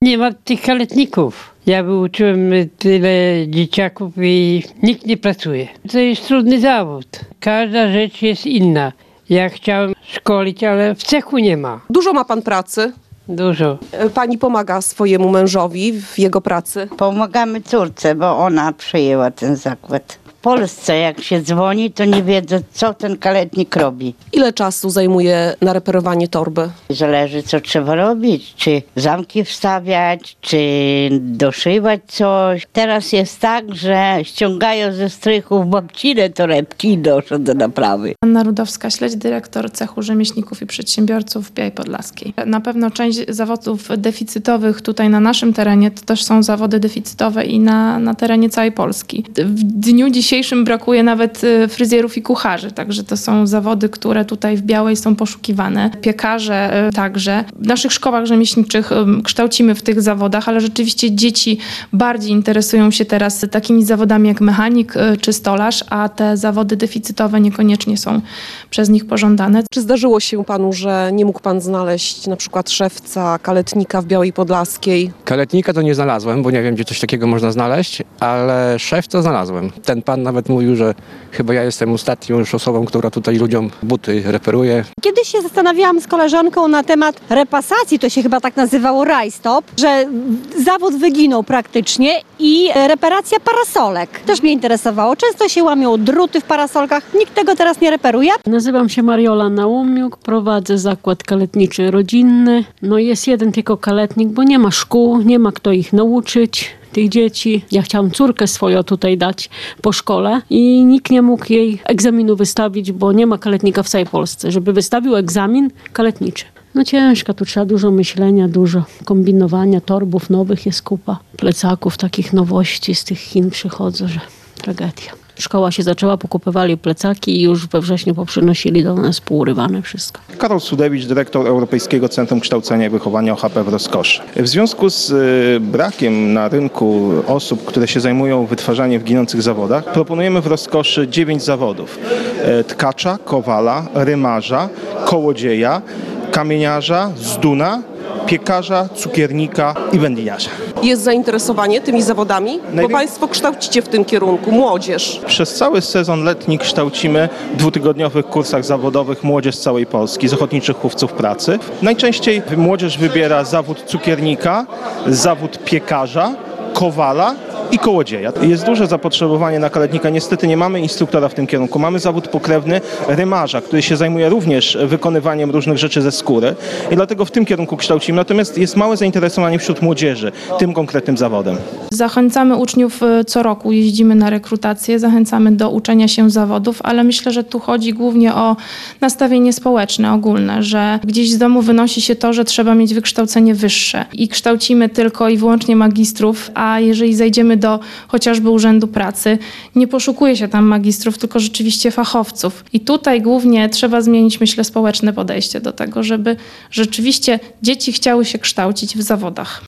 Nie ma tych kaletników. Ja uczyłem tyle dzieciaków i nikt nie pracuje. To jest trudny zawód. Każda rzecz jest inna. Ja chciałem szkolić, ale w cechu nie ma. Dużo ma pan pracy? Dużo. Pani pomaga swojemu mężowi w jego pracy? Pomagamy córce, bo ona przejęła ten zakład. W Polsce jak się dzwoni, to nie wiedzą, co ten kaletnik robi. Ile czasu zajmuje na reperowanie torby? Zależy, co trzeba robić. Czy zamki wstawiać, czy doszywać coś. Teraz jest tak, że ściągają ze strychów babcine torebki i noszą do naprawy. Anna Rudowska-Śledź, dyrektor cechu rzemieślników i przedsiębiorców w Białej Podlaskiej. Na pewno część zawodów deficytowych tutaj na naszym terenie to też są zawody deficytowe i na terenie całej Polski. W dniu dzisiejszym brakuje nawet fryzjerów i kucharzy, także to są zawody, które tutaj w Białej są poszukiwane. Piekarze także. W naszych szkołach rzemieślniczych kształcimy w tych zawodach, ale rzeczywiście dzieci bardziej interesują się teraz takimi zawodami jak mechanik czy stolarz, a te zawody deficytowe niekoniecznie są przez nich pożądane. Czy zdarzyło się panu, że nie mógł pan znaleźć na przykład szewca, kaletnika w Białej Podlaskiej? Kaletnika to nie znalazłem, bo nie wiem, gdzie coś takiego można znaleźć, ale szewca znalazłem. Ten pan nawet mówił, że chyba ja jestem ostatnią już osobą, która tutaj ludziom buty reperuje. Kiedyś się zastanawiałam z koleżanką na temat repasacji, to się chyba tak nazywało rajstop, że zawód wyginął praktycznie i reparacja parasolek. Też mnie interesowało. Często się łamią druty w parasolkach, nikt tego teraz nie reperuje. Nazywam się Mariola Naumiuk, prowadzę zakład kaletniczy rodzinny. No jest jeden tylko kaletnik, bo nie ma szkół, nie ma kto ich nauczyć. Tych dzieci. Ja chciałam córkę swoją tutaj dać po szkole i nikt nie mógł jej egzaminu wystawić, bo nie ma kaletnika w całej Polsce, żeby wystawił egzamin kaletniczy. No ciężko, tu trzeba dużo myślenia, dużo kombinowania, torbów nowych jest kupa, plecaków, takich nowości z tych Chin przychodzą, że tragedia. Szkoła się zaczęła, pokupywali plecaki i już we wrześniu poprzynosili do nas półurywane wszystko. Karol Sudewicz, dyrektor Europejskiego Centrum Kształcenia i Wychowania OHP w Rozkoszy. W związku z brakiem na rynku osób, które się zajmują wytwarzaniem w ginących zawodach, proponujemy w Rozkoszy 9 zawodów. Tkacza, kowala, rymarza, kołodzieja, kamieniarza, zduna, piekarza, cukiernika i wędliniarza. Jest zainteresowanie tymi zawodami? Bo państwo kształcicie w tym kierunku młodzież. Przez cały sezon letni kształcimy w 2-tygodniowych kursach zawodowych młodzież z całej Polski, z ochotniczych chówców pracy. Najczęściej młodzież wybiera zawód cukiernika, zawód piekarza, kowala i kołodzieja. Jest duże zapotrzebowanie na kaletnika. Niestety nie mamy instruktora w tym kierunku. Mamy zawód pokrewny rymarza, który się zajmuje również wykonywaniem różnych rzeczy ze skóry i dlatego w tym kierunku kształcimy. Natomiast jest małe zainteresowanie wśród młodzieży tym konkretnym zawodem. Zachęcamy uczniów co roku, jeździmy na rekrutację, zachęcamy do uczenia się zawodów, ale myślę, że tu chodzi głównie o nastawienie społeczne, ogólne, że gdzieś z domu wynosi się to, że trzeba mieć wykształcenie wyższe i kształcimy tylko i wyłącznie magistrów, a jeżeli zejdziemy do chociażby Urzędu Pracy, nie poszukuje się tam magistrów, tylko rzeczywiście fachowców. I tutaj głównie trzeba zmienić, myślę, społeczne podejście do tego, żeby rzeczywiście dzieci chciały się kształcić w zawodach.